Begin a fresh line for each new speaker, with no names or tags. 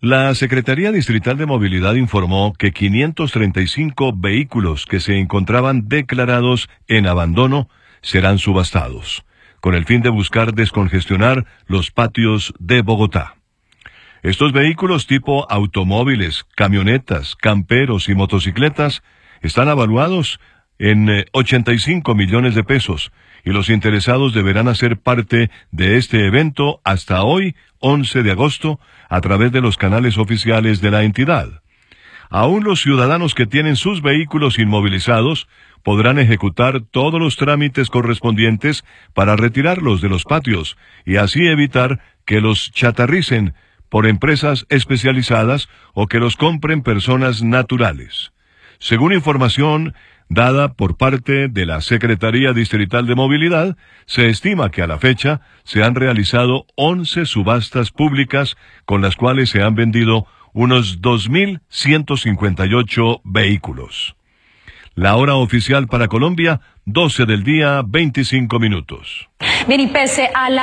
La Secretaría Distrital de Movilidad informó que 535 vehículos que se encontraban declarados en abandono serán subastados, con el fin de buscar descongestionar los patios de Bogotá. Estos vehículos tipo automóviles, camionetas, camperos y motocicletas están evaluados en 85 millones de pesos y los interesados deberán hacer parte de este evento hasta hoy, 11 de agosto, a través de los canales oficiales de la entidad. Aún los ciudadanos que tienen sus vehículos inmovilizados podrán ejecutar todos los trámites correspondientes para retirarlos de los patios y así evitar que los chatarricen por empresas especializadas o que los compren personas naturales. Según información dada por parte de la Secretaría Distrital de Movilidad, se estima que a la fecha se han realizado 11 subastas públicas con las cuales se han vendido unos 2.158 vehículos. La hora oficial para Colombia, 12 del día, 25 minutos.
Bien, y pese a la